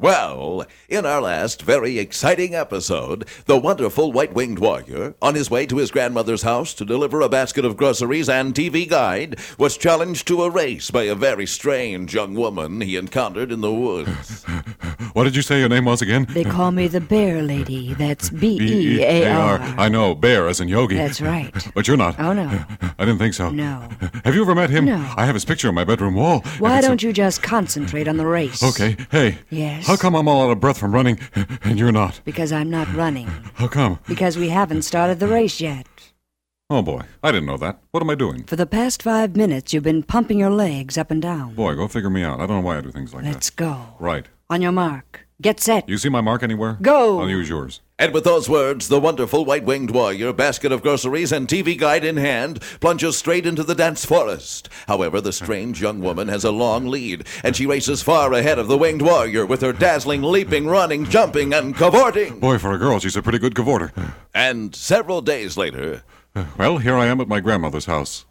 Well, in our last very exciting episode, the wonderful white-winged warrior, on his way to his grandmother's house to deliver a basket of groceries and TV guide, was challenged to a race by a very strange young woman he encountered in the woods. What did you say your name was again? They call me the Bear Lady. That's B-E-A-R. I know, bear as in Yogi. That's right. But you're not. Oh, no. I didn't think so. No. Have you ever met him? No. I have his picture on my bedroom wall. Why don't you just concentrate on the race? Okay. Hey. Yes? How come I'm all out of breath from running and you're not? Because I'm not running. How come? Because we haven't started the race yet. Oh, boy. I didn't know that. What am I doing? For the past 5 minutes, you've been pumping your legs up and down. Boy, go figure me out. I don't know why I do things like Let's that. go. Right. On your mark. Get set. You see my mark anywhere? Go. I'll use yours. And with those words, the wonderful white-winged warrior, basket of groceries and TV guide in hand, plunges straight into the dense forest. However, the strange young woman has a long lead, and she races far ahead of the winged warrior with her dazzling leaping, running, jumping, and cavorting. Boy, for a girl, she's a pretty good cavorter. And several days later... Well, here I am at my grandmother's house.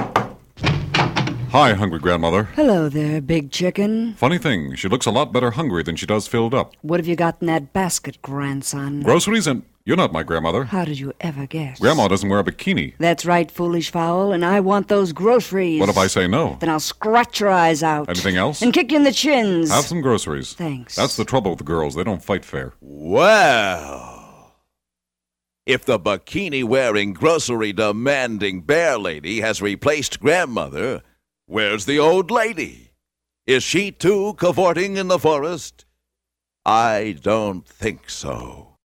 Hi, hungry grandmother. Hello there, big chicken. Funny thing, she looks a lot better hungry than she does filled up. What have you got in that basket, grandson? Groceries and... You're not my grandmother. How did you ever guess? Grandma doesn't wear a bikini. That's right, foolish fowl, and I want those groceries. What if I say no? Then I'll scratch your eyes out. Anything else? And kick you in the chins. Have some groceries. Thanks. That's the trouble with the girls. They don't fight fair. Well, if the bikini-wearing, grocery-demanding bear lady has replaced grandmother, where's the old lady? Is she too cavorting in the forest? I don't think so.